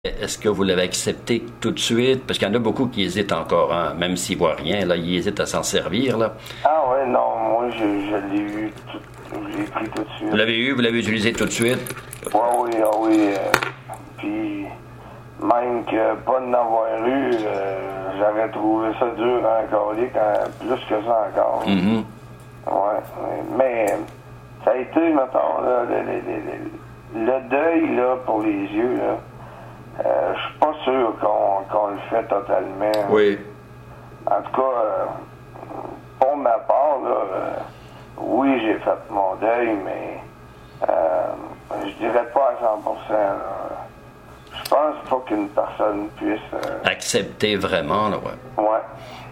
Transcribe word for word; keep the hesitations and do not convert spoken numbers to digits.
Est-ce que vous l'avez accepté tout de suite? Parce qu'il y en a beaucoup qui hésitent encore, hein? Même s'ils voient rien, là, ils hésitent à s'en servir, là. Ah ouais, non, moi, je, je l'ai eu, tout, je l'ai pris tout de suite. Vous l'avez eu, vous l'avez utilisé tout de suite? Ouais, oui, ah oui. Euh, puis, même que pas de n'avoir eu, euh, j'aurais trouvé ça dur encore, quand, plus que ça encore. Mm-hmm. Ouais, mais ça a été, mettons, là, le, le, le, le deuil, là, pour les yeux, là. Euh, je suis pas sûr qu'on qu'on le fait totalement. Oui. En tout cas, euh, pour ma part, là, euh, oui, j'ai fait mon deuil, mais euh, je dirais pas à cent pour cent. Là. Je pense pas qu'une personne puisse... Euh... Accepter vraiment, là, ouais. Ouais.